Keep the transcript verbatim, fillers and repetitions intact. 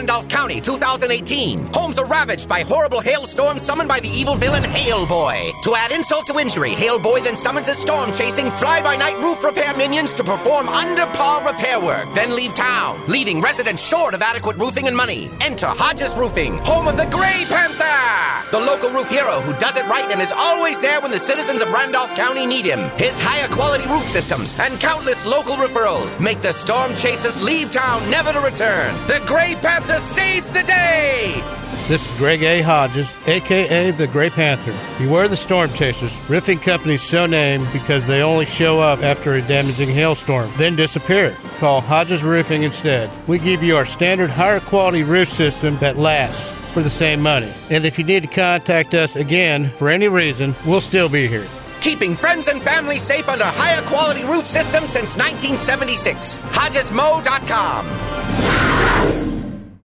Randolph County, two thousand eighteen. Homes are ravaged by horrible hailstorms summoned by the evil villain Hailboy. To add insult to injury, Hailboy then summons his storm-chasing, fly-by-night roof repair minions to perform under-par repair work, then leave town, leaving residents short of adequate roofing and money. Enter Hodges Roofing, home of the Gray Panther, the local roof hero who does it right and is always there when the citizens of Randolph County need him. His higher-quality roof systems and countless local referrals make the storm chasers leave town never to return. The Gray Panther saves the day! This is Greg A. Hodges, a k a. the Gray Panther. Beware the storm chasers. Roofing companies so named because they only show up after a damaging hailstorm, then disappear. Call Hodges Roofing instead. We give you our standard higher quality roof system that lasts for the same money. And if you need to contact us again for any reason, we'll still be here. Keeping friends and family safe under higher quality roof systems since nineteen seventy-six. Hodges Mo dot com.